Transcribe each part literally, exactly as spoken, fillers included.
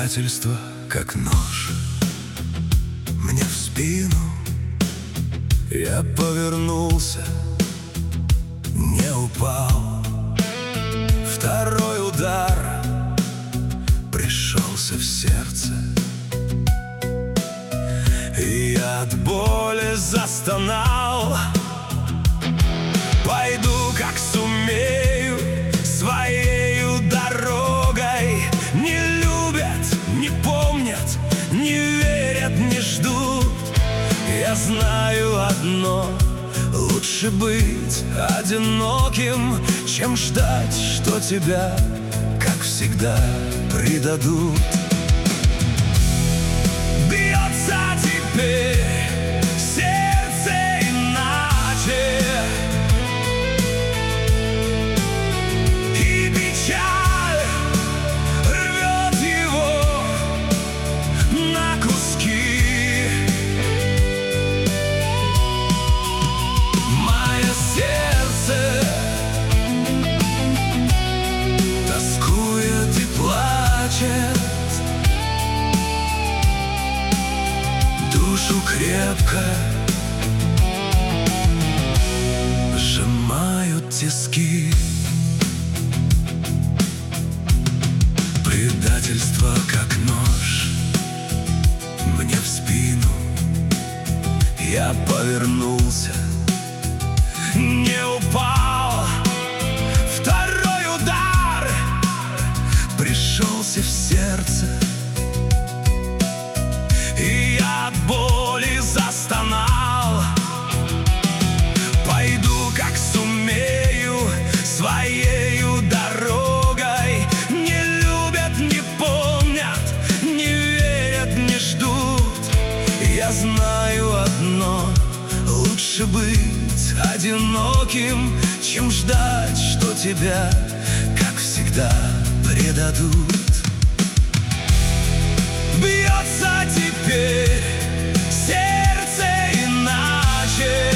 Предательство, как нож мне в спину. Я повернулся, не упал. Второй удар пришелся в сердце, и я от боли застонал. Пойду, как сумею, своею дорогой. Не любят, не помнят, не верят, не ждут. Я знаю одно: лучше быть одиноким, чем ждать, что тебя, как всегда, предадут. Бьется теперь сердце иначе, и печаль рвет его на куски. Мое сердце тоскует и плачет, душу крепко сжимают тиски. Предательство, как нож мне в спину. Я повернулся, не упал. Второй удар пришелся в сердце, и я от боли застонал. Пойду, как сумею, своею дорогой. Не любят, не помнят, не верят, не ждут. Я знаю одно: лучше быть одиноким, чем ждать, что тебя, как всегда, предадут. Бьется теперь сердце иначе,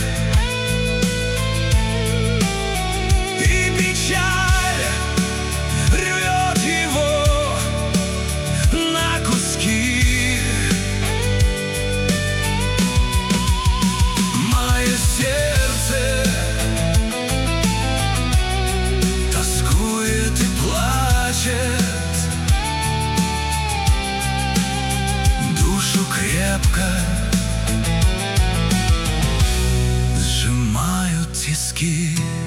и печаль рвет его на куски. Мое сердце тоскует и плачет, крепко сжимают тиски.